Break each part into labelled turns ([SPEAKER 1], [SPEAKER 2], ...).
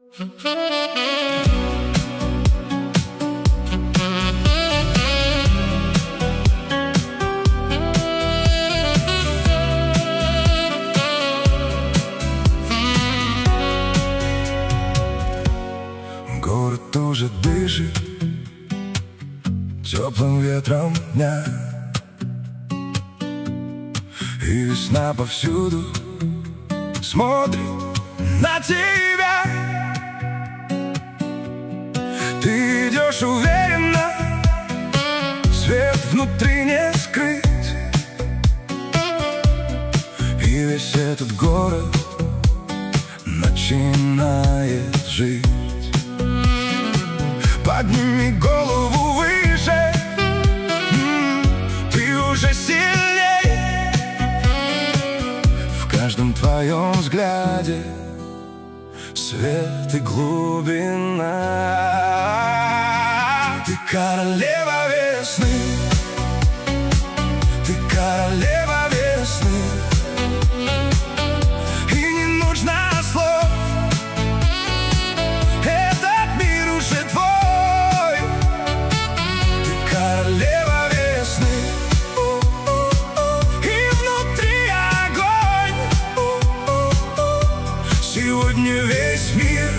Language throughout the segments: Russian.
[SPEAKER 1] Город тоже дышит теплым ветром дня, и весна повсюду смотрит на тебя. Ты идешь уверенно, свет внутри не скрыть, и весь этот город начинает жить. Подними голову выше, ты уже сильней. В каждом твоем взгляде свет и глубина. Ты королева весны, ты королева весны, и не нужно слов, этот мир уже твой. Ты королева весны, и внутри огонь. Сегодня весь мир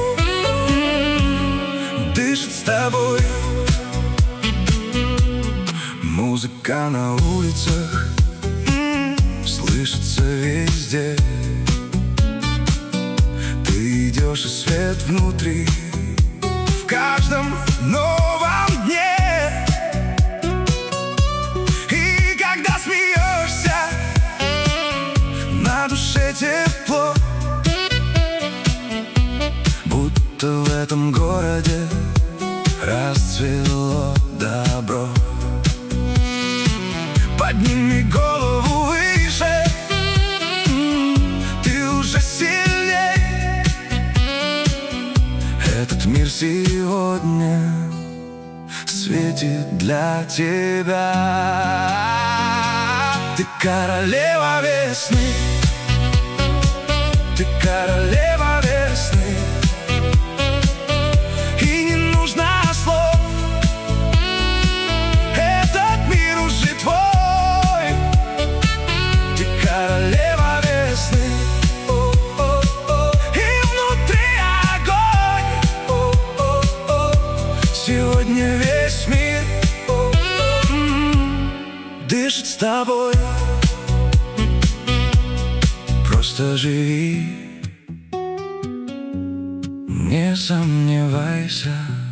[SPEAKER 1] дышит с тобой. Музыка на улицах слышится везде. Ты идешь, и свет внутри в каждом новом дне. И когда смеешься, на душе тепло, будто в этом городе расцвело добро. Подними голову выше, ты уже сильней. Этот мир сегодня светит для тебя. Ты королева весны, ты королева весны, и не нужно слов, этот мир уже твой. Ты королева весны, и внутри огонь. Сегодня весь мир дышит с тобой. Просто живи, не сомневайся,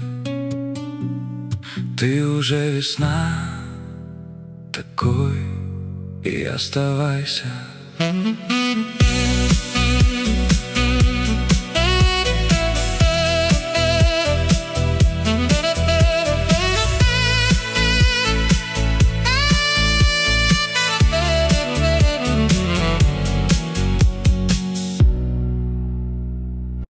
[SPEAKER 1] ты уже весна, такой и оставайся.